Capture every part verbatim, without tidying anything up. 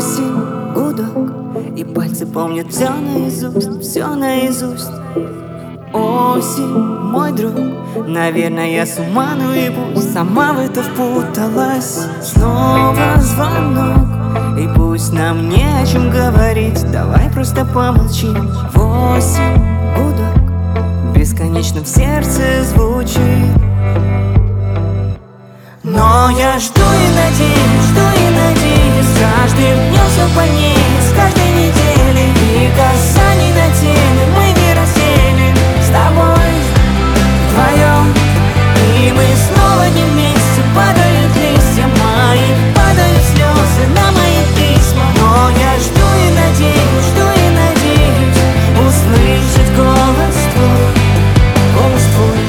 Осень, гудок, и пальцы помнят все наизусть, все наизусть. Осень, мой друг, наверное, я с ума, ну и пусть сама в это впуталась. Снова звонок, и пусть нам не о чем говорить, давай просто помолчим. Восемь, гудок, бесконечно в сердце звучит. Но я жду и надеюсь, жду и надеюсь, с каждым днем все больнее, с каждой недели. И касаний на теле мы не разделим с тобой вдвоем. И мы снова не вместе, падают листья мои, падают слезы на мои письма. Но я жду и надеюсь, жду и надеюсь услышать голос твой, голос твой.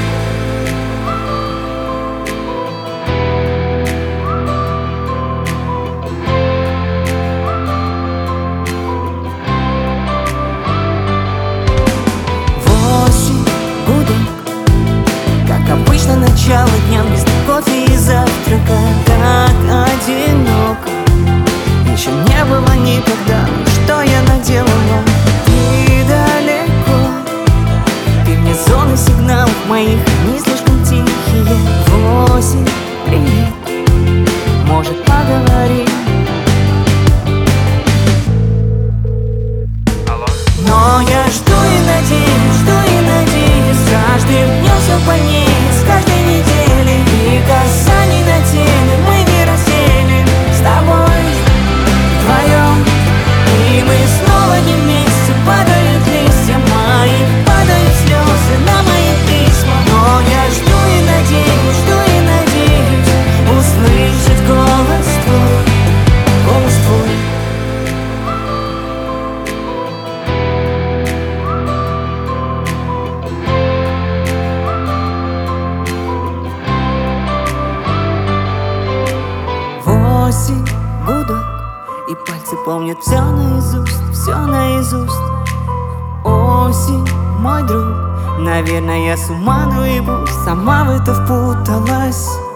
Обычно начало дня без кофе и завтрака. Так одиноко еще не было никогда. Что я наделала? Ты далеко, ты вне зоны сигналов моих, они слишком тихие. Восемь, привет, может поговорим? Но я жду и надеюсь, жду и надеюсь, с каждым днем все больнее, с каждой недели. И касаний на теле мы не разделим с тобой вдвоем. И мы снова не вместе, падают листья мои, падают слезы на мои письма. Но я жду и надеюсь, жду и надеюсь услышать голос твой, голос твой. Осень, гудок, и пальцы помнят все наизусть, все наизусть. Осень, мой друг, наверное, я с ума, ну и пусть сама в это впуталась.